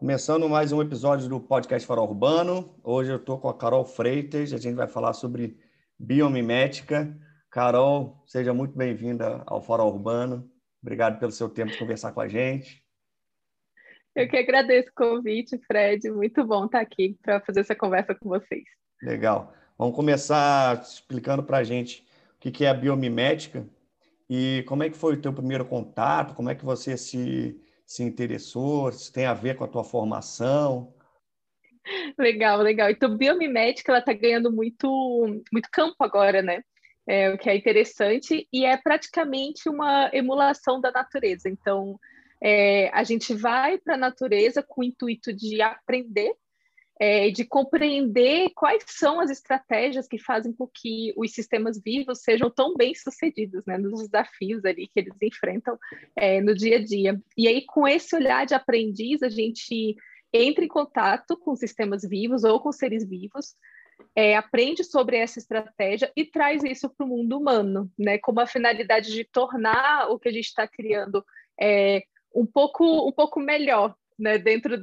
Começando mais um episódio do podcast Farol Urbano. Hoje eu estou com a Carol Freitas, a gente vai falar sobre biomimética. Carol, seja muito bem-vinda ao Farol Urbano. Obrigado pelo seu tempo de conversar com a gente. Eu que agradeço o convite, Fred. Muito bom estar aqui para fazer essa conversa com vocês. Legal. Vamos começar explicando para a gente o que é a biomimética e como é que foi o teu primeiro contato, como é que você se interessou, se tem a ver com a tua formação. Legal, legal. Então, biomimética, ela está ganhando muito campo agora, né? O que é interessante e é praticamente uma emulação da natureza. Então, a gente vai para a natureza com o intuito de aprender, de compreender quais são as estratégias que fazem com que os sistemas vivos sejam tão bem-sucedidos, né, nos desafios ali que eles enfrentam no dia a dia. E aí, com esse olhar de aprendiz, a gente entra em contato com sistemas vivos ou com seres vivos, aprende sobre essa estratégia e traz isso para o mundo humano, né, com a finalidade de tornar o que a gente está criando um pouco melhor, né, dentro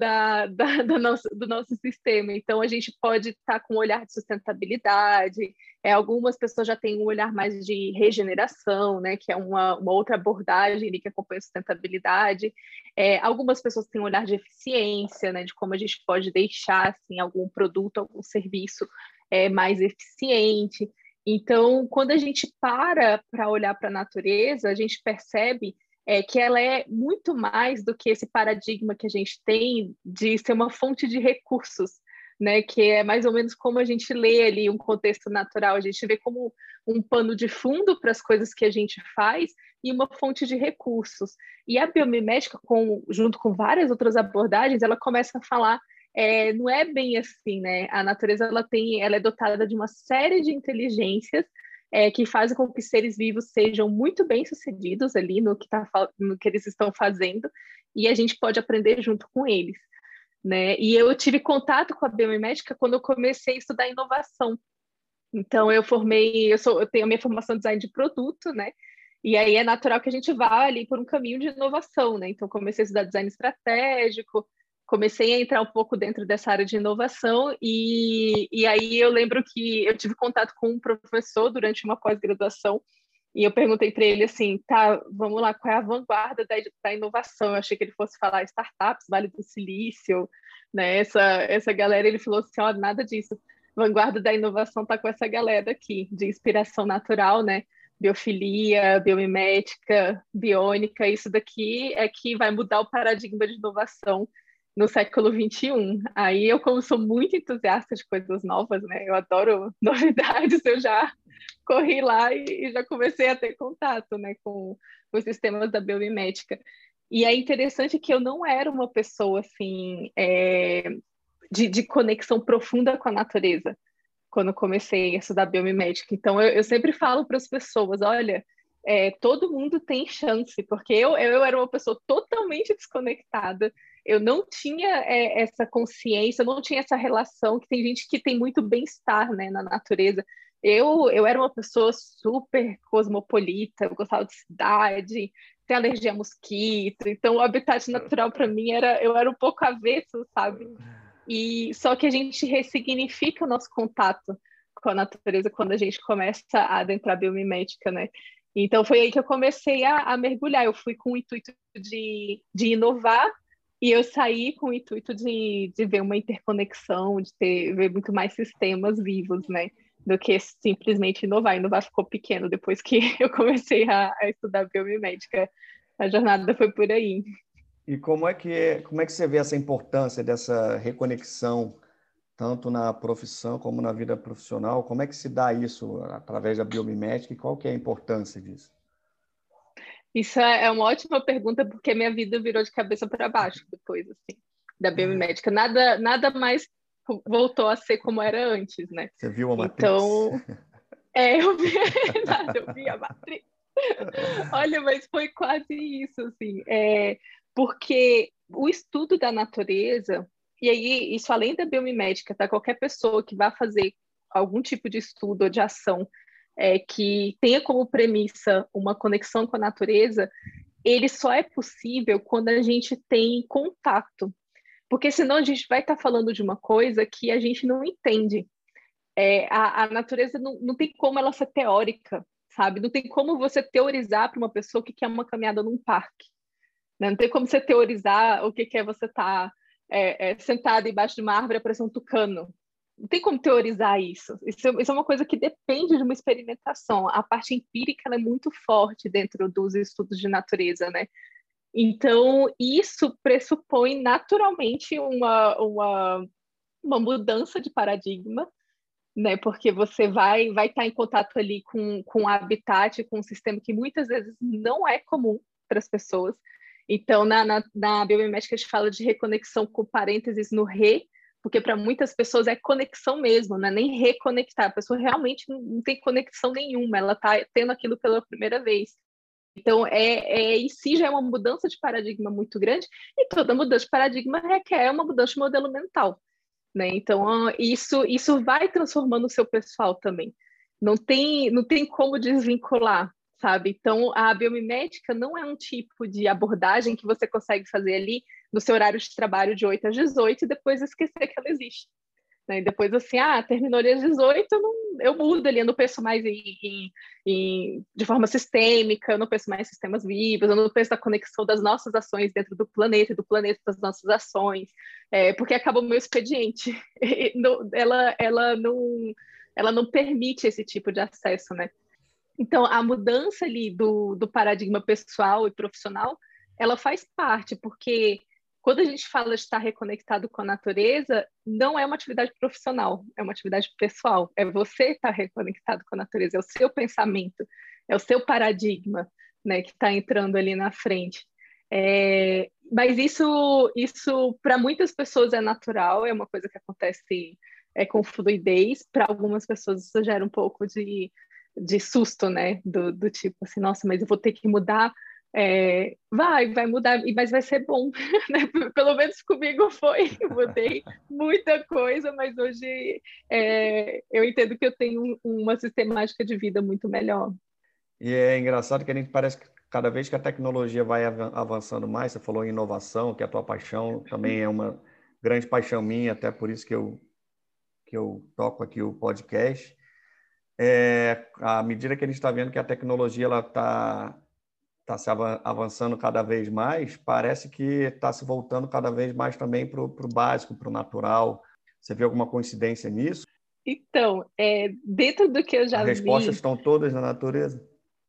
do nosso sistema. Então, a gente pode estar com um olhar de sustentabilidade, algumas pessoas já têm um olhar mais de regeneração, né, que é uma outra abordagem ali que acompanha a sustentabilidade. Algumas pessoas têm um olhar de eficiência, né, de como a gente pode deixar assim, algum produto, algum serviço mais eficiente. Então, quando a gente para olhar para a natureza, a gente percebe que ela é muito mais do que esse paradigma que a gente tem de ser uma fonte de recursos, né? Que é mais ou menos como a gente lê ali um contexto natural, a gente vê como um pano de fundo para as coisas que a gente faz e uma fonte de recursos. E a biomimética, junto com várias outras abordagens, ela começa a falar não é bem assim, né? A natureza ela é dotada de uma série de inteligências que fazem com que seres vivos sejam muito bem-sucedidos ali no que eles estão fazendo, e a gente pode aprender junto com eles, né? E eu tive contato com a biomimética quando eu comecei a estudar inovação. Então, eu tenho a minha formação em design de produto, né? E aí é natural que a gente vá ali por um caminho de inovação, né? Então, comecei a estudar design estratégico, comecei a entrar um pouco dentro dessa área de inovação e aí eu lembro que eu tive contato com um professor durante uma pós-graduação e eu perguntei para ele assim, tá, vamos lá, qual é a vanguarda da inovação? Eu achei que ele fosse falar startups, Vale do Silício, né? Essa galera, ele falou assim, ó, nada disso. Vanguarda da inovação tá com essa galera aqui, de inspiração natural, né? Biofilia, biomimética, biônica, isso daqui é que vai mudar o paradigma de inovação no século XXI. Aí eu, como sou muito entusiasta de coisas novas, né? Eu adoro novidades, eu já corri lá e já comecei a ter contato, né, com os sistemas da biomimética. E é interessante que eu não era uma pessoa, assim, de conexão profunda com a natureza quando comecei a estudar biomimética. Então, eu sempre falo para as pessoas, olha, todo mundo tem chance, porque eu era uma pessoa totalmente desconectada, eu não tinha essa consciência, eu não tinha essa relação, que tem gente que tem muito bem-estar, né, na natureza. Eu era uma pessoa super cosmopolita, eu gostava de cidade, tem alergia a mosquito, então o habitat natural para mim eu era um pouco avesso, sabe? E só que a gente ressignifica o nosso contato com a natureza quando a gente começa a adentrar a biomimética, né? Então foi aí que eu comecei a mergulhar. Eu fui com o intuito de inovar e eu saí com o intuito de ver uma interconexão, ver muito mais sistemas vivos, né? Do que simplesmente inovar. Inovar ficou pequeno depois que eu comecei a estudar biomimética. A jornada foi por aí. E como é que você vê essa importância dessa reconexão, tanto na profissão como na vida profissional? Como é que se dá isso através da biomimética e qual que é a importância disso? Isso é uma ótima pergunta, porque minha vida virou de cabeça para baixo depois, assim, da biomimética. Nada mais voltou a ser como era antes, né? Você viu a Matrix? Então, eu vi a Matrix. Olha, mas foi quase isso, assim, porque o estudo da natureza, e aí, isso além da biomimética, tá? Qualquer pessoa que vá fazer algum tipo de estudo ou de ação que tenha como premissa uma conexão com a natureza, ele só é possível quando a gente tem contato. porque senão a gente vai estar falando de uma coisa que a gente não entende. A natureza não tem como ela ser teórica, sabe? Não tem como você teorizar para uma pessoa o que é uma caminhada num parque, né? Não tem como você teorizar o que é você estar sentado embaixo de uma árvore e aparecer um tucano. Não tem como teorizar isso. Isso é uma coisa que depende de uma experimentação. A parte empírica ela é muito forte dentro dos estudos de natureza, né? Então, isso pressupõe naturalmente uma mudança de paradigma, né? Porque você vai estar em contato ali com o habitat, com um sistema que muitas vezes não é comum para as pessoas. Então, na biomimética, a gente fala de reconexão com parênteses no re, porque para muitas pessoas é conexão mesmo, não é nem reconectar. A pessoa realmente não tem conexão nenhuma, ela está tendo aquilo pela primeira vez. Então, em si já é uma mudança de paradigma muito grande, e toda mudança de paradigma requer uma mudança de modelo mental, né? Então, isso vai transformando o seu pessoal também. Não tem como desvincular, sabe? Então, a biomimética não é um tipo de abordagem que você consegue fazer ali no seu horário de trabalho de 8 às 18 e depois esquecer que ela existe. Né? E depois, assim, terminou ali às 18, eu mudo ali, eu não penso mais de forma sistêmica, eu não penso mais em sistemas vivos, eu não penso na conexão das nossas ações dentro do planeta e do planeta das nossas ações, porque acaba o meu expediente. Ela não permite esse tipo de acesso, né? Então, a mudança ali do paradigma pessoal e profissional, ela faz parte, porque quando a gente fala de estar reconectado com a natureza, não é uma atividade profissional, é uma atividade pessoal. É você estar reconectado com a natureza, é o seu pensamento, é o seu paradigma, né, que está entrando ali na frente. Mas isso para muitas pessoas é natural, é uma coisa que acontece com fluidez. Para algumas pessoas isso gera um pouco de susto, né? Do tipo assim, nossa, mas eu vou ter que mudar. Vai mudar, mas vai ser bom, né? Pelo menos comigo foi. Eu mudei muita coisa, mas hoje eu entendo que eu tenho uma sistemática de vida muito melhor. E é engraçado que a gente parece que cada vez que a tecnologia vai avançando mais, você falou em inovação, que é a tua paixão, também é uma grande paixão minha, até por isso que eu toco aqui o podcast. À medida que a gente está vendo que a tecnologia está se avançando cada vez mais, parece que está se voltando cada vez mais também para o básico, para o natural. Você vê alguma coincidência nisso? Então, dentro do que eu As já respostas vi, estão todas na natureza?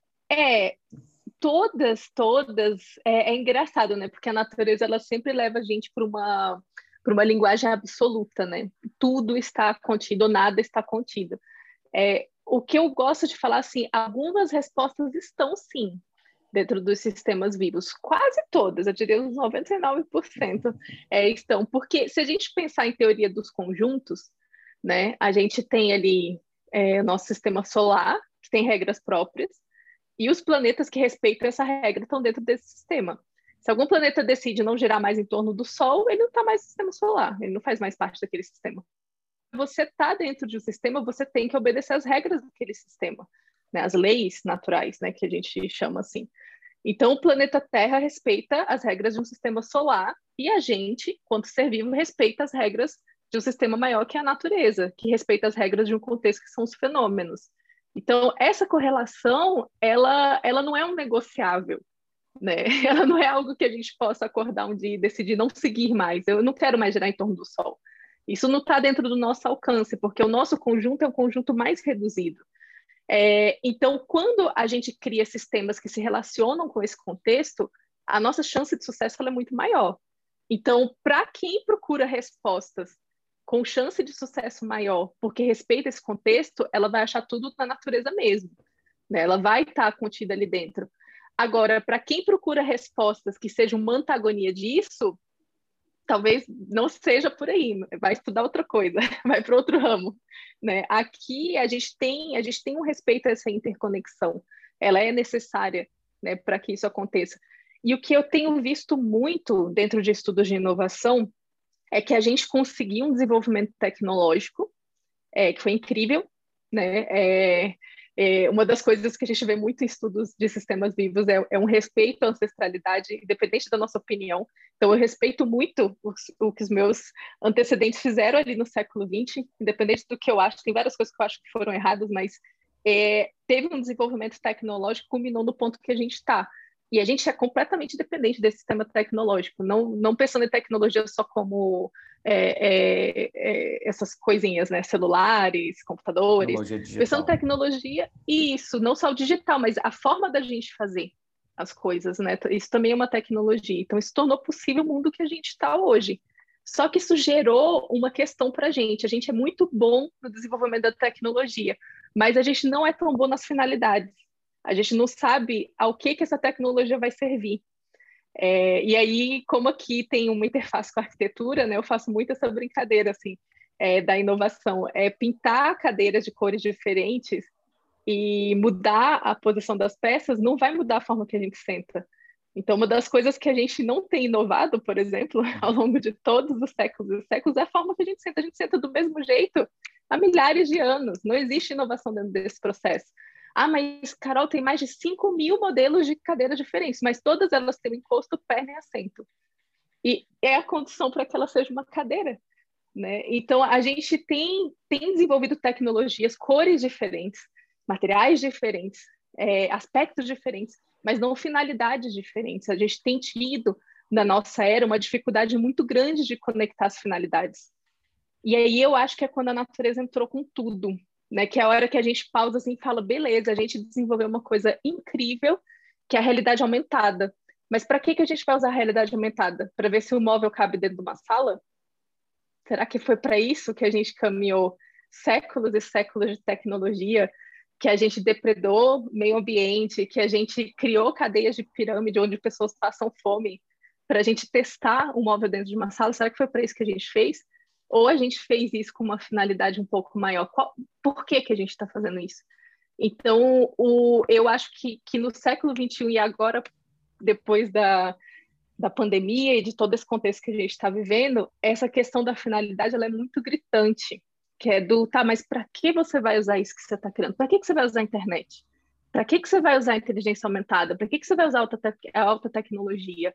todas, é engraçado, né? Porque a natureza ela sempre leva a gente para uma linguagem absoluta, né? Tudo está contido, nada está contido. O que eu gosto de falar, assim, algumas respostas estão sim dentro dos sistemas vivos, quase todas, eu diria uns 99% estão, porque se a gente pensar em teoria dos conjuntos, né, a gente tem ali o nosso sistema solar, que tem regras próprias, e os planetas que respeitam essa regra estão dentro desse sistema. Se algum planeta decide não girar mais em torno do Sol, ele não está mais no sistema solar, ele não faz mais parte daquele sistema. Você está dentro de um sistema, você tem que obedecer as regras daquele sistema, né? As leis naturais, né, que a gente chama assim. Então, o planeta Terra respeita as regras de um sistema solar e a gente, quanto ser vivo, respeita as regras de um sistema maior que é a natureza, que respeita as regras de um contexto que são os fenômenos. Então, essa correlação, ela não é um negociável, né? Ela não é algo que a gente possa acordar um dia e decidir não seguir mais. Eu não quero mais girar em torno do Sol. Isso não está dentro do nosso alcance, porque o nosso conjunto é um conjunto mais reduzido. Então, quando a gente cria sistemas que se relacionam com esse contexto, a nossa chance de sucesso é muito maior. Então, para quem procura respostas com chance de sucesso maior, porque respeita esse contexto, ela vai achar tudo na natureza mesmo, né? Ela vai estar contida ali dentro. Agora, para quem procura respostas que sejam uma antagonia disso, talvez não seja por aí, vai estudar outra coisa, vai para outro ramo, né? Aqui a gente tem um respeito a essa interconexão, ela é necessária, né, para que isso aconteça. E o que eu tenho visto muito dentro de estudos de inovação é que a gente conseguiu um desenvolvimento tecnológico que foi incrível, né? Uma das coisas que a gente vê muito em estudos de sistemas vivos é um respeito à ancestralidade, independente da nossa opinião. Então, eu respeito muito o que os meus antecedentes fizeram ali no século XX, independente do que eu acho. Tem várias coisas que eu acho que foram erradas, mas teve um desenvolvimento tecnológico que culminou no ponto que a gente está. E a gente é completamente dependente desse sistema tecnológico, não pensando em tecnologia só como essas coisinhas, né? Celulares, computadores, Tecnologia digital. pensando em tecnologia, isso, não só o digital, mas a forma da gente fazer as coisas, né? Isso também é uma tecnologia. Então, isso tornou possível o mundo que a gente está hoje. Só que isso gerou uma questão para a gente. A gente é muito bom no desenvolvimento da tecnologia, mas a gente não é tão bom nas finalidades. A gente não sabe ao que essa tecnologia vai servir. E aí, como aqui tem uma interface com a arquitetura, né, eu faço muito essa brincadeira assim, da inovação. Pintar cadeiras de cores diferentes e mudar a posição das peças não vai mudar a forma que a gente senta. Então, uma das coisas que a gente não tem inovado, por exemplo, ao longo de todos os séculos, é a forma que a gente senta. A gente senta do mesmo jeito há milhares de anos. Não existe inovação dentro desse processo. Ah, mas, Carol, tem mais de 5.000 modelos de cadeiras diferentes, mas todas elas têm encosto, perna e assento. E é a condição para que ela seja uma cadeira, né? Então, a gente tem desenvolvido tecnologias, cores diferentes, materiais diferentes, aspectos diferentes, mas não finalidades diferentes. A gente tem tido, na nossa era, uma dificuldade muito grande de conectar as finalidades. E aí eu acho que é quando a natureza entrou com tudo, né? Que é a hora que a gente pausa assim e fala, beleza, a gente desenvolveu uma coisa incrível, que é a realidade aumentada. Mas para que a gente vai usar a realidade aumentada? Para ver se o móvel cabe dentro de uma sala? Será que foi para isso que a gente caminhou séculos e séculos de tecnologia, que a gente depredou meio ambiente, que a gente criou cadeias de pirâmide onde pessoas passam fome para a gente testar um móvel dentro de uma sala? Será que foi para isso que a gente fez? Ou a gente fez isso com uma finalidade um pouco maior? Por que a gente está fazendo isso? Então, eu acho que no século XXI e agora, depois da pandemia e de todo esse contexto que a gente está vivendo, essa questão da finalidade ela é muito gritante, que é tá, mas para que você vai usar isso que você está criando? Para que você vai usar a internet? Para que você vai usar a inteligência aumentada? Para que você vai usar a alta tecnologia?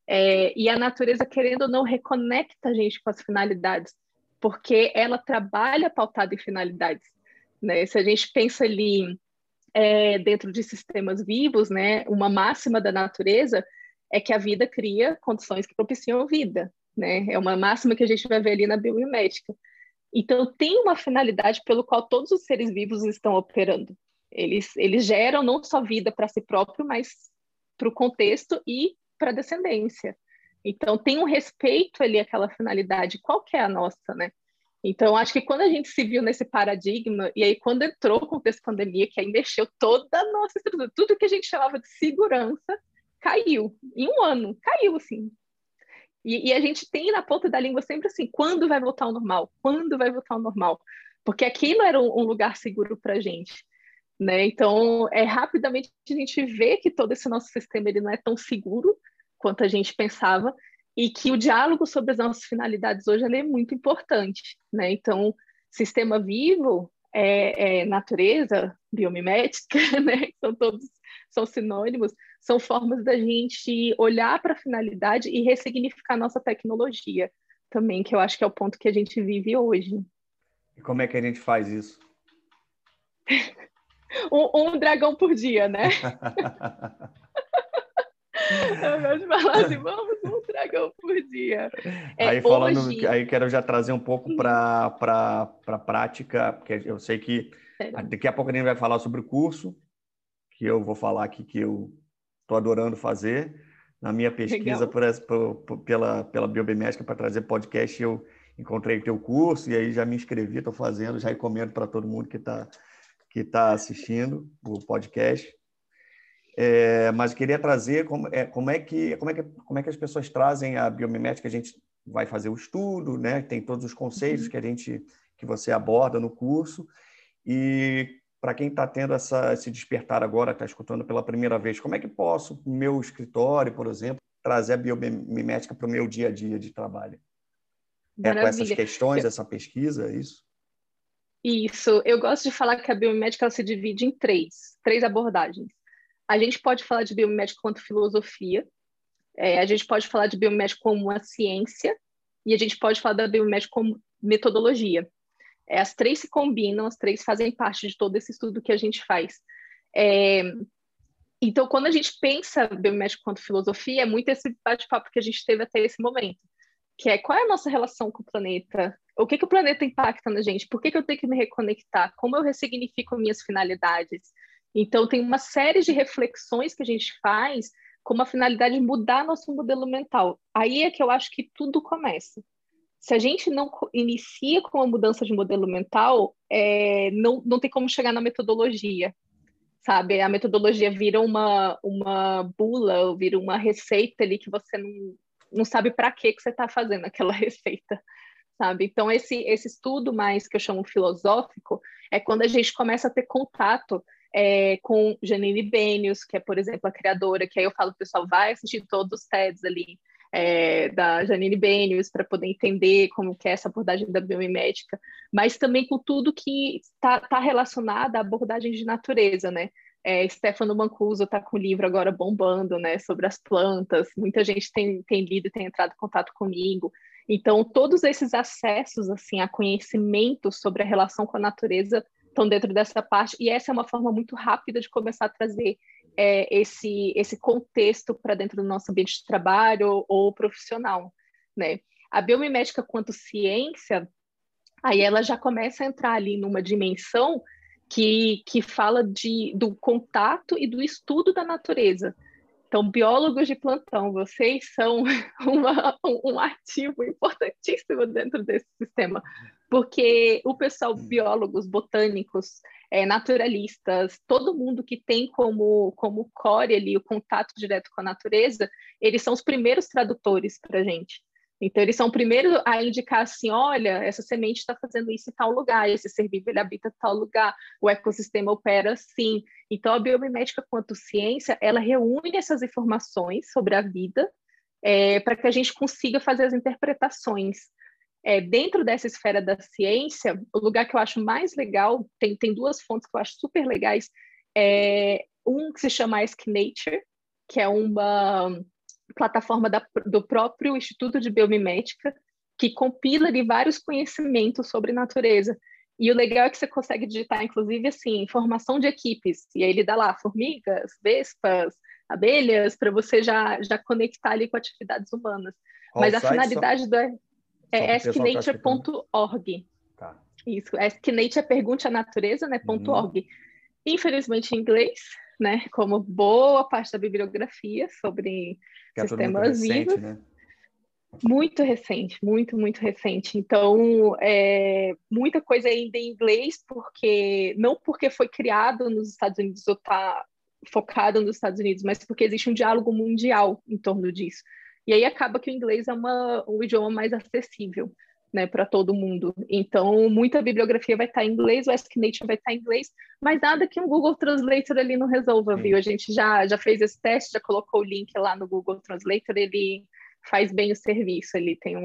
E a natureza, querendo ou não, reconecta a gente com as finalidades, porque ela trabalha pautada em finalidades, né? Se a gente pensa ali dentro de sistemas vivos, né, uma máxima da natureza é que a vida cria condições que propiciam vida, né? É uma máxima que a gente vai ver ali na biomimética. Então, tem uma finalidade pelo qual todos os seres vivos estão operando. Eles geram não só vida para si próprio, mas para o contexto e para a descendência. Então, tem um respeito ali àquela finalidade. Qual que é a nossa, né? Então, acho que quando a gente se viu nesse paradigma, e aí quando entrou o contexto pandemia, que aí mexeu toda a nossa estrutura, tudo que a gente chamava de segurança, caiu. Em um ano, caiu, assim. E a gente tem na ponta da língua sempre assim, quando vai voltar ao normal? Quando vai voltar ao normal? Porque aquilo era um lugar seguro para a gente, né? Então, rapidamente a gente vê que todo esse nosso sistema ele não é tão seguro quanto a gente pensava e que o diálogo sobre as nossas finalidades hoje ele é muito importante, né? Então, sistema vivo, natureza, biomimética, né? São sinônimos, são formas da gente olhar para a finalidade e ressignificar nossa tecnologia também, que eu acho que é o ponto que a gente vive hoje. E como é que a gente faz isso? Um dragão por dia, né? Eu gosto de falar assim, vamos um dragão por dia. Aí falando, Hoje... aí quero já trazer um pouco para a prática, porque eu sei que daqui a pouco a gente vai falar sobre o curso, que eu vou falar aqui que eu estou adorando fazer. Na minha pesquisa pela Biomimética para trazer podcast, eu encontrei o teu curso e aí já me inscrevi, estou fazendo, já recomendo para todo mundo que tá assistindo o podcast. Mas eu queria trazer como é que as pessoas trazem a biomimética. A gente vai fazer o estudo, né? Tem todos os conceitos que você aborda no curso. E para quem está tendo esse despertar agora, está escutando pela primeira vez, como é que posso, no meu escritório, por exemplo, trazer a biomimética para o meu dia a dia de trabalho? Maravilha. Com essas questões, essa pesquisa, é isso? Isso, eu gosto de falar que a biomimética ela se divide em três abordagens. A gente pode falar de biomimética quanto filosofia, a gente pode falar de biomimética como uma ciência, e a gente pode falar da biomimética como metodologia. As três se combinam, as três fazem parte de todo esse estudo que a gente faz. É, então, quando a gente pensa biomimética quanto filosofia, é muito esse bate-papo que a gente teve até esse momento, que é qual é a nossa relação com o planeta, o que o planeta impacta na gente, por que eu tenho que me reconectar, como eu ressignifico minhas finalidades. Então, tem uma série de reflexões que a gente faz com uma finalidade de mudar nosso modelo mental. Aí é que eu acho que tudo começa. Se a gente não inicia com a mudança de modelo mental, não tem como chegar na metodologia, sabe? A metodologia vira uma bula, vira uma receita ali que você não sabe para que você está fazendo aquela receita, sabe? Então, esse estudo mais que eu chamo filosófico é quando a gente começa a ter contato com Janine Benyus, que é, por exemplo, a criadora, que aí eu falo, pessoal, vai assistir todos os TEDs ali, da Janine Benyus, para poder entender como que é essa abordagem da biomimética, mas também com tudo que está relacionado à abordagem de natureza, né? Stefano Mancuso está com o livro agora bombando, né, sobre as plantas, muita gente tem lido e tem entrado em contato comigo. Então, todos esses acessos assim, a conhecimento sobre a relação com a natureza estão dentro dessa parte, e essa é uma forma muito rápida de começar a trazer esse contexto para dentro do nosso ambiente de trabalho ou profissional, né? A biomimética quanto ciência, aí ela já começa a entrar ali numa dimensão que fala do contato e do estudo da natureza. Então, biólogos de plantão, vocês são um ativo importantíssimo dentro desse sistema, porque o pessoal, biólogos, botânicos, naturalistas, todo mundo que tem como core ali o contato direto com a natureza, eles são os primeiros tradutores para a gente. Então, eles são o primeiro a indicar assim, olha, essa semente está fazendo isso em tal lugar, esse ser vivo ele habita em tal lugar, o ecossistema opera assim. Então, a biomimética, quanto ciência, ela reúne essas informações sobre a vida para que a gente consiga fazer as interpretações. Dentro dessa esfera da ciência, o lugar que eu acho mais legal, tem duas fontes que eu acho super legais, um que se chama Ask Nature, que é uma plataforma do próprio Instituto de Biomimética, que compila ali vários conhecimentos sobre natureza. E o legal é que você consegue digitar, inclusive, assim, informação de equipes. E aí ele dá lá formigas, vespas, abelhas, para você já conectar ali com atividades humanas. Qual Mas a site? finalidade é asknature.org. Tá. Isso, asknature é pergunte à natureza, né, .org. Infelizmente em inglês, né, como boa parte da bibliografia sobre sistemas vivos. Né? Muito recente, muito, muito recente. Então, muita coisa ainda em inglês, não porque foi criado nos Estados Unidos ou está focado nos Estados Unidos, mas porque existe um diálogo mundial em torno disso. E aí acaba que o inglês é um idioma mais acessível, né, para todo mundo. Então, muita bibliografia vai estar em inglês, o Ask Nature vai estar em inglês, mas nada que um Google Translator ali não resolva, viu? A gente já fez esse teste, já colocou o link lá no Google Translator, ele faz bem o serviço, ele tem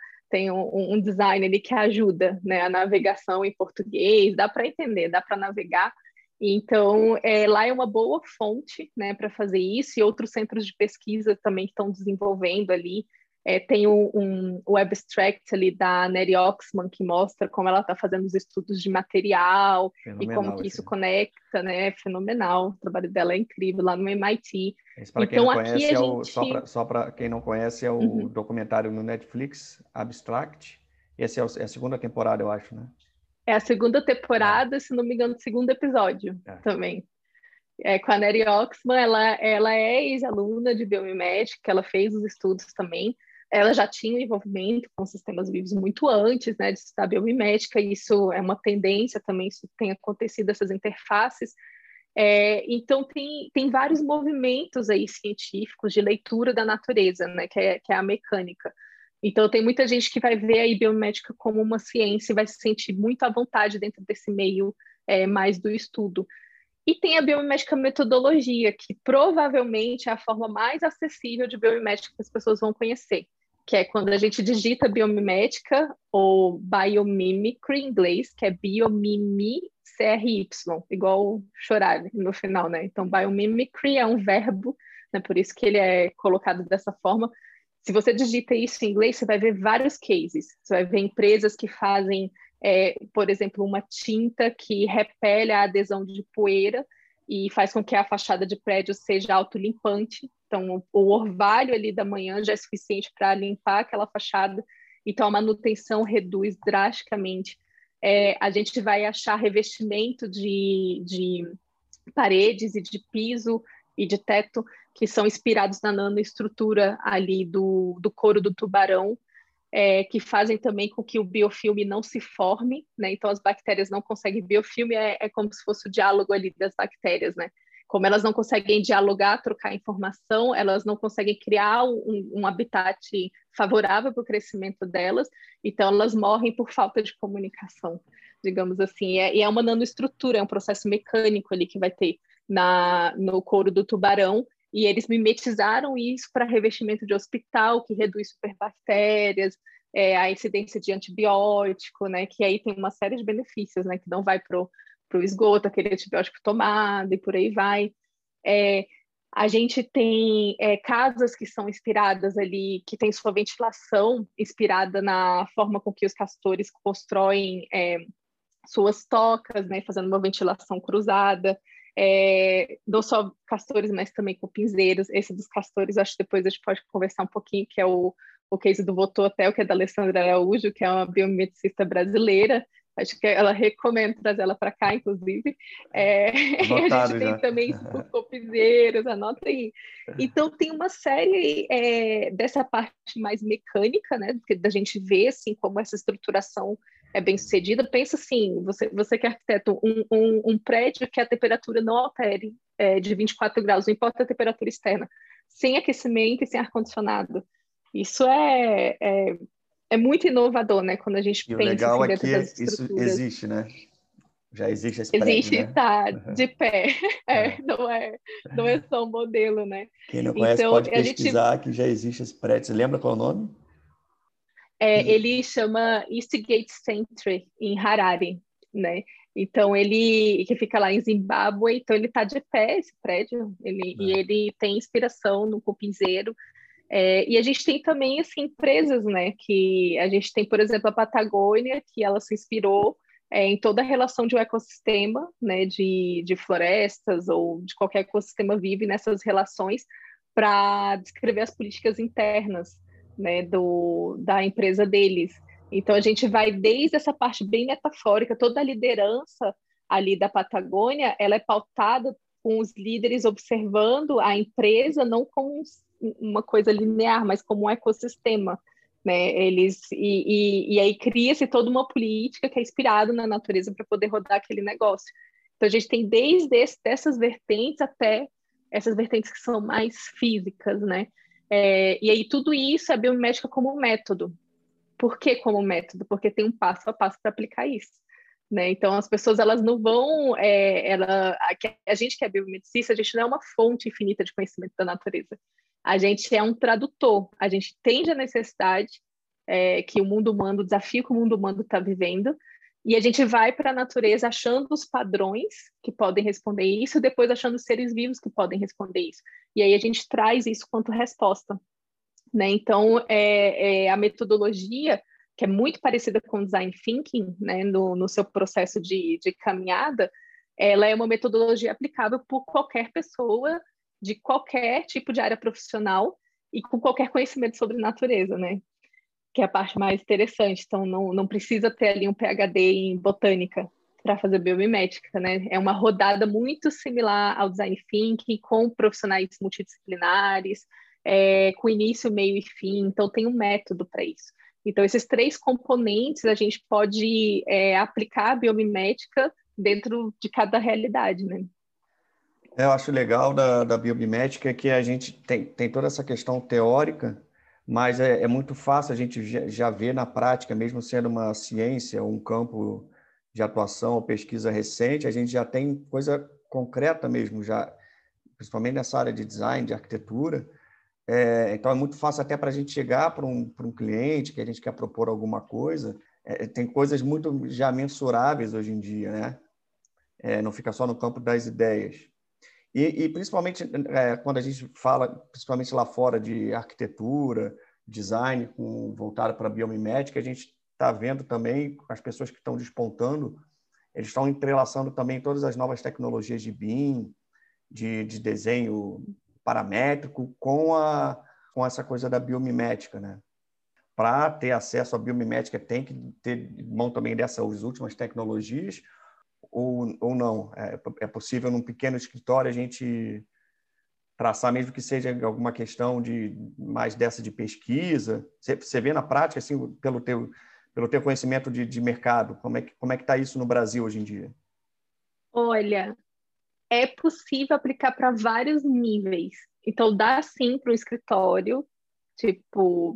um design ali que ajuda, né, a navegação em português, dá para entender, dá para navegar. Então, lá é uma boa fonte, né, para fazer isso, e outros centros de pesquisa também estão desenvolvendo ali. Tem um abstract ali da Neri Oxman que mostra como ela está fazendo os estudos de material e como que isso conecta, né? Fenomenal. O trabalho dela é incrível lá no MIT. Para quem não conhece, só para quem não conhece, é o documentário no Netflix, Abstract. Essa é a segunda temporada, eu acho, né? É a segunda temporada, se não me engano, segundo episódio também. Com a Neri Oxman, ela é ex-aluna de biomimética, ela fez os estudos também. Ela já tinha um envolvimento com sistemas vivos muito antes, né, de estudar biomimética, e isso é uma tendência também, isso tem acontecido, essas interfaces. Então, tem vários movimentos aí científicos de leitura da natureza, né, que é a mecânica. Então, tem muita gente que vai ver a biomimética como uma ciência e vai se sentir muito à vontade dentro desse meio mais do estudo. E tem a biomimética metodologia, que provavelmente é a forma mais acessível de biomimética que as pessoas vão conhecer, que é quando a gente digita biomimética ou biomimicry em inglês, que é biomimicry, igual chorar no final, né? Então, biomimicry é um verbo, né? Por isso que ele é colocado dessa forma. Se você digita isso em inglês, você vai ver vários cases. Você vai ver empresas que fazem, por exemplo, uma tinta que repele a adesão de poeira e faz com que a fachada de prédio seja autolimpante. Então, o orvalho ali da manhã já é suficiente para limpar aquela fachada. Então, a manutenção reduz drasticamente. A gente vai achar revestimento de paredes e de piso e de teto que são inspirados na nanoestrutura ali do couro do tubarão, que fazem também com que o biofilme não se forme, né? Então as bactérias não conseguem, biofilme é como se fosse o diálogo ali das bactérias, né? Como elas não conseguem dialogar, trocar informação, elas não conseguem criar um habitat favorável para o crescimento delas, então elas morrem por falta de comunicação, digamos assim. E é uma nanoestrutura, é um processo mecânico ali que vai ter no couro do tubarão, e eles mimetizaram isso para revestimento de hospital, que reduz superbactérias, a incidência de antibiótico, né, que aí tem uma série de benefícios, né, que não vai para o esgoto, aquele antibiótico tomado e por aí vai. A gente tem casas que são inspiradas ali, que tem sua ventilação inspirada na forma com que os castores constroem suas tocas, né, fazendo uma ventilação cruzada. Não só castores, mas também cupinzeiros. Esse dos castores, acho que depois a gente pode conversar um pouquinho, que é o case do Voto Hotel, que é da Alessandra Araújo, que é uma biomimeticista brasileira. Acho que ela recomenda trazer ela para cá, inclusive. A gente tem já. também cupinzeiros, anota aí. Então, tem uma série dessa parte mais mecânica, né, da gente ver assim, como essa estruturação é bem sucedida. Pensa assim, você que é arquiteto, um prédio que a temperatura não altere de 24 graus, não importa a temperatura externa, sem aquecimento e sem ar-condicionado. Isso é muito inovador, né? Quando a gente E o pensa legal assim, é dentro que das isso estruturas. existe, né? Já existe esse prédio, Existe e né? está de pé. Não é só um modelo, né? Quem não conhece Então, pode pesquisar que já existe esse prédio. Você lembra qual é o nome? Ele chama Eastgate Centre, em Harare, né? Então, ele que fica lá em Zimbábue, então ele está de pé, esse prédio, e ele tem inspiração no cupinzeiro. E a gente tem também, assim, empresas, né? Que a gente tem, por exemplo, a Patagônia, que ela se inspirou em toda a relação de um ecossistema, né? De florestas ou de qualquer ecossistema vive nessas relações para descrever as políticas internas, né, da empresa deles. Então, a gente vai desde essa parte bem metafórica, toda a liderança ali da Patagônia, ela é pautada com os líderes observando a empresa não como uma coisa linear, mas como um ecossistema, né? E aí cria-se toda uma política que é inspirada na natureza para poder rodar aquele negócio. Então, a gente tem dessas vertentes até essas vertentes que são mais físicas, né? E aí tudo isso é biomimética como método. Por que como método? Porque tem um passo a passo para aplicar isso. Né? Então, as pessoas elas não vão... a gente que é biomimeticista, a gente não é uma fonte infinita de conhecimento da natureza. A gente é um tradutor. A gente entende a necessidade que o mundo humano, o desafio que o mundo humano está vivendo, e a gente vai para a natureza achando os padrões que podem responder isso, depois achando os seres vivos que podem responder isso. E aí a gente traz isso quanto resposta. Né? Então, a metodologia, que é muito parecida com o design thinking, né, no seu processo de caminhada, ela é uma metodologia aplicável por qualquer pessoa de qualquer tipo de área profissional e com qualquer conhecimento sobre natureza, né? Que é a parte mais interessante. Então, não precisa ter ali um PhD em botânica para fazer biomimética, né? É uma rodada muito similar ao design thinking, com profissionais multidisciplinares, com início, meio e fim. Então, tem um método para isso. Então, esses três componentes a gente pode aplicar a biomimética dentro de cada realidade, né? Eu acho legal da biomimética que a gente tem toda essa questão teórica, mas é muito fácil a gente já ver na prática, mesmo sendo uma ciência, um campo de atuação ou pesquisa recente, a gente já tem coisa concreta mesmo, já, principalmente nessa área de design, de arquitetura, Então, é muito fácil até para a gente chegar para um cliente que a gente quer propor alguma coisa. Tem coisas muito já mensuráveis hoje em dia, né? Não fica só no campo das ideias. E principalmente quando a gente fala, principalmente lá fora, de arquitetura, design voltado para a biomimética, a gente está vendo também as pessoas que estão despontando, eles estão entrelaçando também todas as novas tecnologias de BIM, de desenho paramétrico, com essa coisa da biomimética, né? Para ter acesso à biomimética, tem que ter mão também dessas últimas tecnologias, ou não? É possível, num pequeno escritório, a gente traçar, mesmo que seja alguma questão mais dessa de pesquisa? Você vê na prática, assim, pelo teu conhecimento de mercado, como é que está isso no Brasil hoje em dia? Olha, é possível aplicar para vários níveis. Então, dá sim para o escritório, tipo,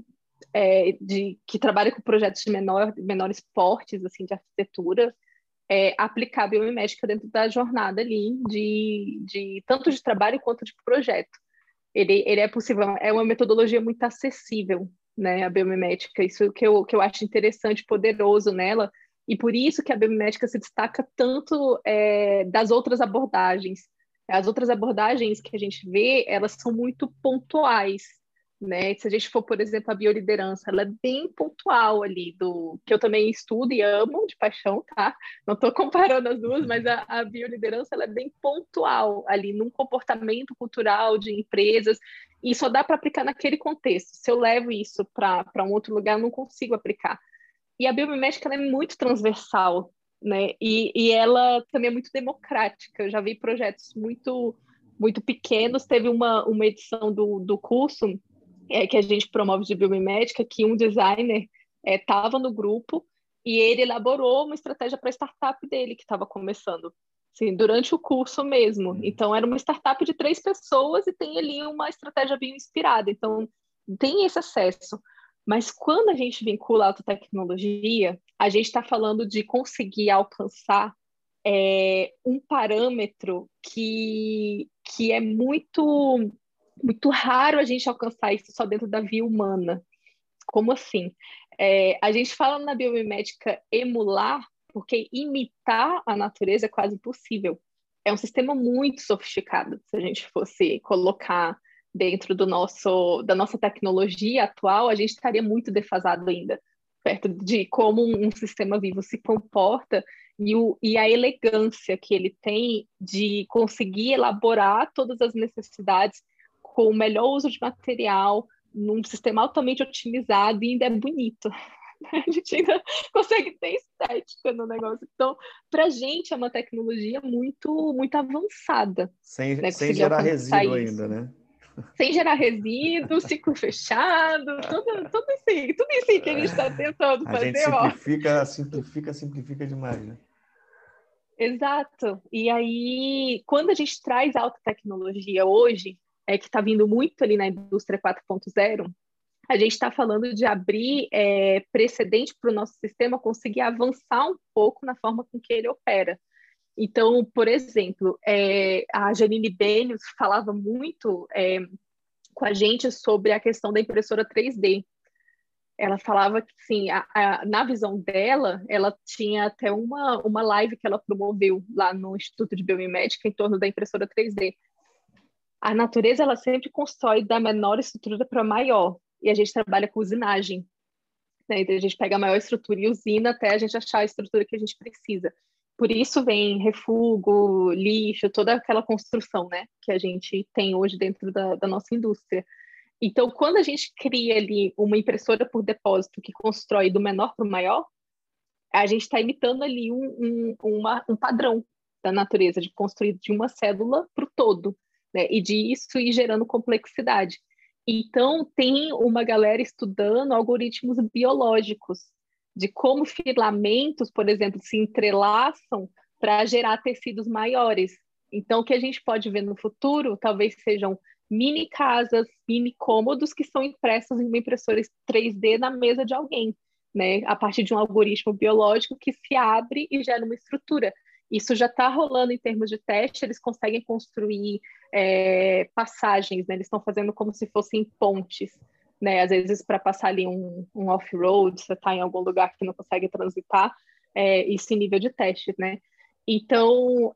que trabalha com projetos de menores portes, assim, de arquitetura, aplicar a biomimética dentro da jornada ali, tanto de trabalho quanto de projeto. Ele é possível, é uma metodologia muito acessível, né, a biomimética. Isso que eu acho interessante, poderoso nela, e por isso que a biomimética se destaca tanto das outras abordagens. As outras abordagens que a gente vê, elas são muito pontuais, né? Se a gente for, por exemplo, a bioliderança, ela é bem pontual ali, que eu também estudo e amo de paixão, tá? Não estou comparando as duas, mas a bioliderança, ela é bem pontual ali, num comportamento cultural de empresas, e só dá para aplicar naquele contexto. Se eu levo isso para um outro lugar, eu não consigo aplicar. E a biomimética, ela é muito transversal, né? E ela também é muito democrática. Eu já vi projetos muito, muito pequenos. Teve uma edição do curso que a gente promove de biomimética, que um designer estava no grupo e ele elaborou uma estratégia para a startup dele, que estava começando, assim, durante o curso mesmo. Então, era uma startup de 3 pessoas e tem ali uma estratégia bem inspirada. Então, tem esse acesso. Mas quando a gente vincula a alta tecnologia, a gente está falando de conseguir alcançar um parâmetro que é muito, muito raro a gente alcançar isso só dentro da via humana. Como assim? A gente fala na biomimética emular, porque imitar a natureza é quase impossível. É um sistema muito sofisticado, se a gente fosse colocar dentro da nossa tecnologia atual, a gente estaria muito defasado ainda, perto de como um sistema vivo se comporta e a elegância que ele tem de conseguir elaborar todas as necessidades com o melhor uso de material, num sistema altamente otimizado e ainda é bonito. A gente ainda consegue ter estética no negócio. Então, para a gente é uma tecnologia muito, muito avançada, né? Sem Conseguir gerar alcançar resíduo isso. ainda, né? Sem gerar resíduo, ciclo fechado, tudo isso que a gente está tentando A gente fazer, ó. simplifica demais, né? Exato. E aí, quando a gente traz alta tecnologia hoje, que está vindo muito ali na indústria 4.0, a gente está falando de abrir precedente para o nosso sistema conseguir avançar um pouco na forma com que ele opera. Então, por exemplo, a Janine Benyus falava muito com a gente sobre a questão da impressora 3D. Ela falava que, sim, na visão dela, ela tinha até uma live que ela promoveu lá no Instituto de Biomimética em torno da impressora 3D. A natureza, ela sempre constrói da menor estrutura para maior, e a gente trabalha com usinagem, né? Então, a gente pega a maior estrutura e usina até a gente achar a estrutura que a gente precisa. Por isso vem refúgio, lixo, toda aquela construção, né, que a gente tem hoje dentro da nossa indústria. Então, quando a gente cria ali uma impressora por depósito que constrói do menor para o maior, a gente está imitando ali um padrão da natureza, de construir de uma célula para o todo, né? E disso ir gerando complexidade. Então, tem uma galera estudando algoritmos biológicos, de como filamentos, por exemplo, se entrelaçam para gerar tecidos maiores. Então, o que a gente pode ver no futuro talvez sejam mini casas, mini cômodos que são impressos em uma impressora 3D na mesa de alguém, né? A partir de um algoritmo biológico que se abre e gera uma estrutura. Isso já está rolando em termos de teste, eles conseguem construir passagens, né? Eles estão fazendo como se fossem pontes, né? Às vezes, para passar ali um off-road, você está em algum lugar que não consegue transitar, isso em nível de teste, né? Então,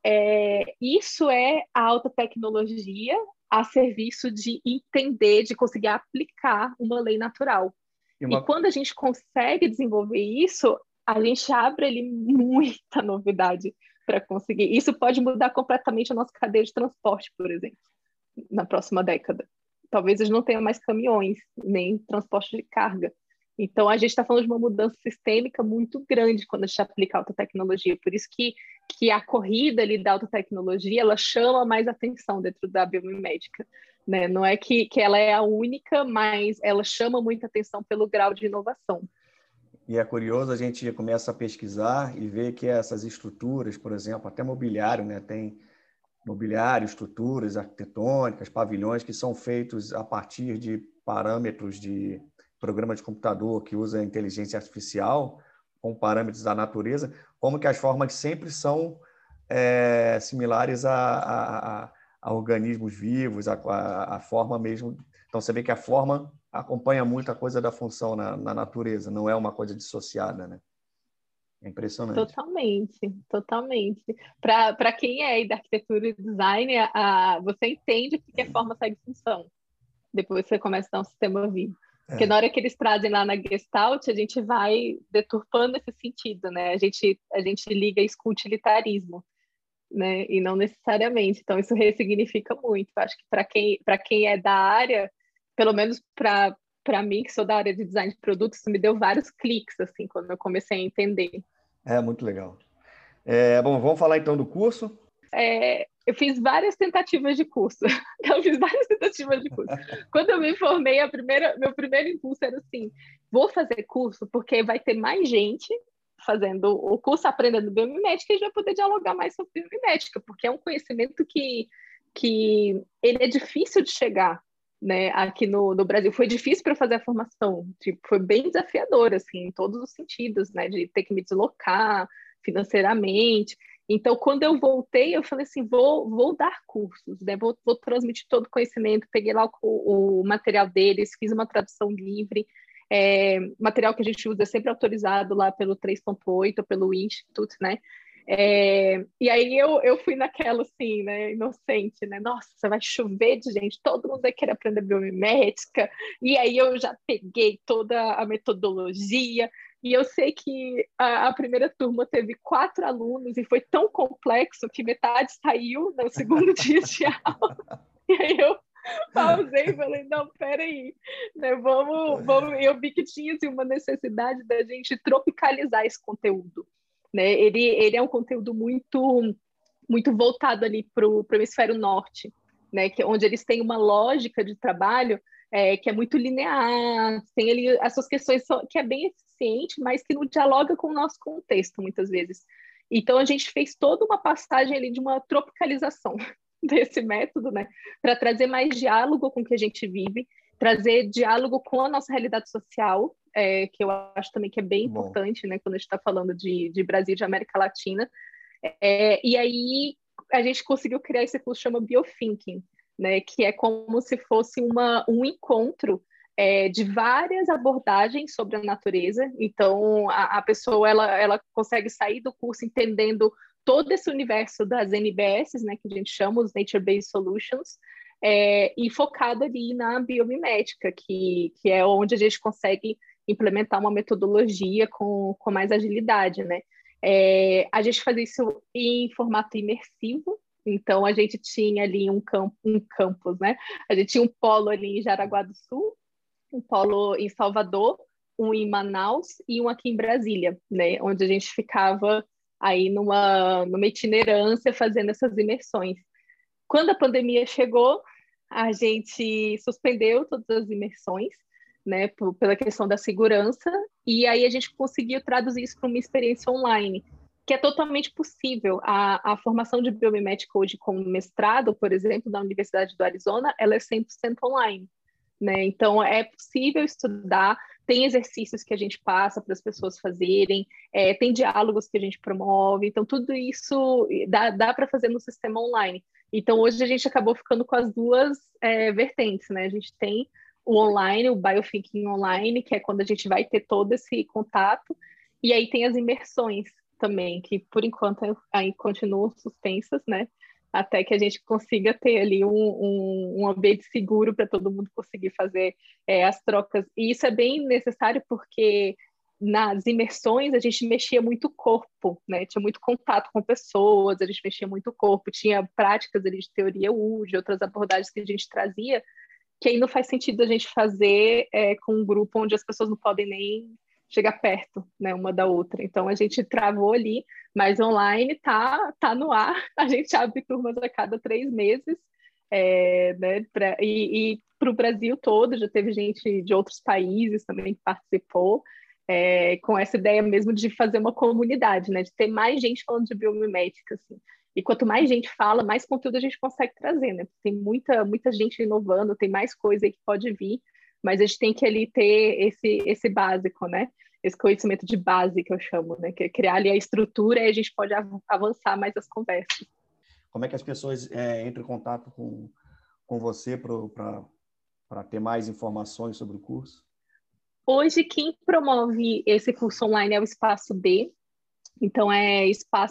isso é a alta tecnologia a serviço de entender, de conseguir aplicar uma lei natural. E quando a gente consegue desenvolver isso, a gente abre ali muita novidade para conseguir. Isso pode mudar completamente a nossa cadeia de transporte, por exemplo, na próxima década. Talvez eles não tenham mais caminhões, nem transporte de carga. Então, a gente está falando de uma mudança sistêmica muito grande quando a gente aplica a alta tecnologia. Por isso que a corrida ali da alta tecnologia, ela chama mais atenção dentro da biomimética, né? Não é que ela é a única, mas ela chama muita atenção pelo grau de inovação. E é curioso, a gente começa a pesquisar e ver que essas estruturas, por exemplo, até mobiliário, né? Tem mobiliário, estruturas arquitetônicas, pavilhões que são feitos a partir de parâmetros de programa de computador que usa inteligência artificial com parâmetros da natureza, como que as formas sempre são similares a organismos vivos, a forma mesmo. Então, você vê que a forma acompanha muito a coisa da função na natureza, não é uma coisa dissociada, né? É impressionante. Totalmente, totalmente. Para quem é da arquitetura e design, você entende o que é forma segue função. Depois você começa a dar um sistema vivo. Porque na hora que eles trazem lá na Gestalt, a gente vai deturpando esse sentido, né? A gente liga isso com utilitarismo, né? E não necessariamente. Então, isso ressignifica muito. Eu acho que para quem é da área, pelo menos para mim, que sou da área de design de produtos, isso me deu vários cliques, assim, quando eu comecei a entender. Muito legal. Bom, vamos falar então do curso. Eu fiz várias tentativas de curso. Eu fiz várias tentativas de curso. Quando eu me formei, meu primeiro impulso era assim: vou fazer curso porque vai ter mais gente fazendo o curso, aprendendo biomimética, e a gente vai poder dialogar mais sobre biomimética, porque é um conhecimento que ele é difícil de chegar, né? Aqui no Brasil. Foi difícil para fazer a formação, tipo, foi bem desafiador, assim, em todos os sentidos, né? De ter que me deslocar financeiramente. Então, quando eu voltei, eu falei assim, vou dar cursos, né? Vou transmitir todo o conhecimento. Peguei lá o material deles, fiz uma tradução livre. Material que a gente usa é sempre autorizado lá pelo 3.8, pelo Institute, né? E aí eu fui naquela assim, né, inocente, né? Nossa, vai chover de gente, todo mundo vai querer aprender biomimética. E aí eu já peguei toda a metodologia. E eu sei que a primeira turma teve 4 alunos e foi tão complexo que metade saiu no segundo dia de aula. E aí eu pausei e falei, não, peraí, né, vamos. Eu vi que tinha assim, uma necessidade da gente tropicalizar esse conteúdo. Né? Ele é um conteúdo muito, muito voltado ali para o hemisfério norte, né? Onde eles têm uma lógica de trabalho que é muito linear, tem ali as suas questões que é bem eficiente, mas que não dialoga com o nosso contexto, muitas vezes. Então, a gente fez toda uma passagem ali de uma tropicalização desse método, né? Para trazer mais diálogo com o que a gente vive, trazer diálogo com a nossa realidade social, que eu acho também que é bem importante, né? Quando a gente está falando de Brasil e de América Latina. E aí, a gente conseguiu criar esse curso que chama Biothinking, né, que é como se fosse um encontro de várias abordagens sobre a natureza. Então, a pessoa ela consegue sair do curso entendendo todo esse universo das NBS, né, que a gente chama os Nature Based Solutions, e focado ali na biomimética, que é onde a gente consegue implementar uma metodologia com mais agilidade, né? A gente fazia isso em formato imersivo. Então, a gente tinha ali um campus, né? A gente tinha um polo ali em Jaraguá do Sul, um polo em Salvador, um em Manaus e um aqui em Brasília, né? Onde a gente ficava aí numa itinerância fazendo essas imersões. Quando a pandemia chegou, a gente suspendeu todas as imersões, né? Pela questão da segurança, e aí a gente conseguiu traduzir isso para uma experiência online, que é totalmente possível. A formação de biomimética hoje como mestrado, por exemplo, da Universidade do Arizona, ela é 100% online, né? Então, é possível estudar, tem exercícios que a gente passa para as pessoas fazerem, tem diálogos que a gente promove, então tudo isso dá para fazer no sistema online. Então hoje a gente acabou ficando com as duas vertentes, né? A gente tem o online, o biothinking online, que é quando a gente vai ter todo esse contato, e aí tem as imersões também, que por enquanto aí continuam suspensas, né? Até que a gente consiga ter ali um ambiente seguro para todo mundo conseguir fazer as trocas. E isso é bem necessário porque nas imersões a gente mexia muito o corpo, né? Tinha muito contato com pessoas, a gente mexia muito o corpo, tinha práticas ali de teoria U, de outras abordagens que a gente trazia, que aí não faz sentido a gente fazer com um grupo onde as pessoas não podem nem chegar perto, né, uma da outra. Então a gente travou ali, mas online tá no ar. A gente abre turmas a cada 3 meses, né, e para o Brasil todo, já teve gente de outros países também que participou, com essa ideia mesmo de fazer uma comunidade, né, de ter mais gente falando de biomimética, assim. E quanto mais gente fala, mais conteúdo a gente consegue trazer, né? Tem muita gente inovando, tem mais coisa aí que pode vir, mas a gente tem que ali ter esse básico, né? Esse conhecimento de base que eu chamo, né? Que é criar ali a estrutura e a gente pode avançar mais as conversas. Como é que as pessoas entram em contato com você para ter mais informações sobre o curso? Hoje, quem promove esse curso online é o Espaço D. Então, é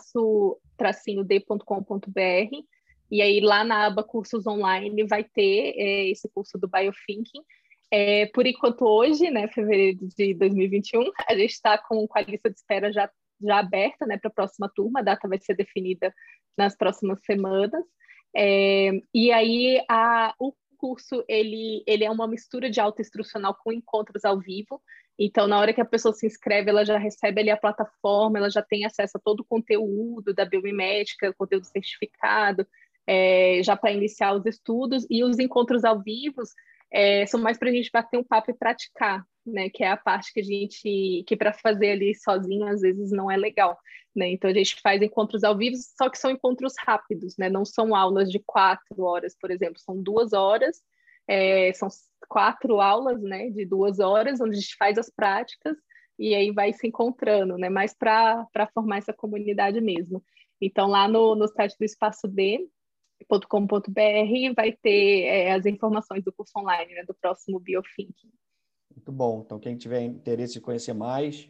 espaço-d.com.br. E aí, lá na aba Cursos Online, vai ter esse curso do Biothinking. Por enquanto, hoje, né, fevereiro de 2021, a gente está com a lista de espera já aberta, né, para a próxima turma. A data vai ser definida nas próximas semanas. E aí, o curso ele é uma mistura de autoinstrucional com encontros ao vivo. Então, na hora que a pessoa se inscreve, ela já recebe ali a plataforma, ela já tem acesso a todo o conteúdo da biomimética, conteúdo certificado, já para iniciar os estudos. E os encontros ao vivo são mais para a gente bater um papo e praticar, né? Que é a parte que para fazer ali sozinho, às vezes, não é legal, né? Então, a gente faz encontros ao vivo, só que são encontros rápidos, né? Não são aulas de 4 horas, por exemplo, são 2 horas, são 4 aulas, né, de 2 horas, onde a gente faz as práticas e aí vai se encontrando, né, mais para formar essa comunidade mesmo. Então, lá no site do Espaço D.com.br vai ter as informações do curso online, né, do próximo Biothinking. Muito bom. Então, quem tiver interesse em conhecer mais,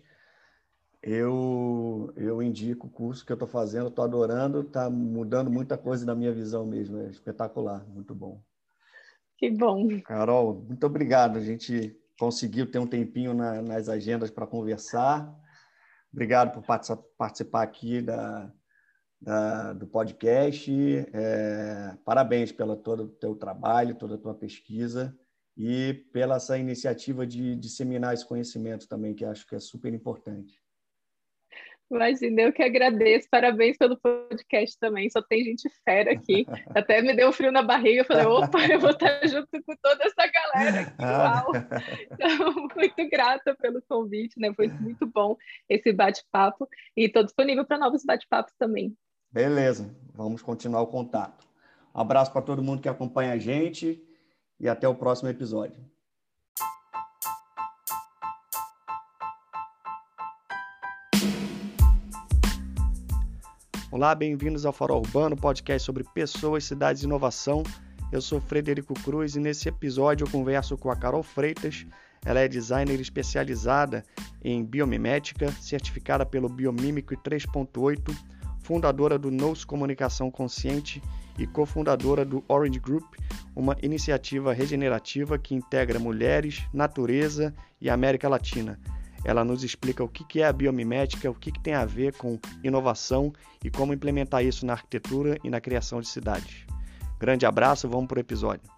eu indico o curso que eu estou fazendo, estou adorando, está mudando muita coisa na minha visão mesmo, é espetacular, muito bom. Que bom. Carol, muito obrigado. A gente conseguiu ter um tempinho nas agendas para conversar. Obrigado por participar aqui do podcast. Parabéns pelo todo o teu trabalho, toda a tua pesquisa e pela essa iniciativa de disseminar esse conhecimento também, que acho que é super importante. Imagina, eu que agradeço. Parabéns pelo podcast também. Só tem gente fera aqui. Até me deu um frio na barriga. Eu falei, opa, eu vou estar junto com toda essa galera aqui. Uau! Então, muito grata pelo convite, né? Foi muito bom esse bate-papo. E estou disponível para novos bate-papos também. Beleza, vamos continuar o contato. Um abraço para todo mundo que acompanha a gente e até o próximo episódio. Olá, bem-vindos ao Farol Urbano, podcast sobre pessoas, cidades e inovação. Eu sou Frederico Cruz e nesse episódio eu converso com a Carol Freitas. Ela é designer especializada em biomimética, certificada pelo Biomímico 3.8, fundadora do Nous Comunicação Consciente e cofundadora do Orange Group, uma iniciativa regenerativa que integra mulheres, natureza e América Latina. Ela nos explica o que é a biomimética, o que tem a ver com inovação e como implementar isso na arquitetura e na criação de cidades. Grande abraço, vamos para o episódio.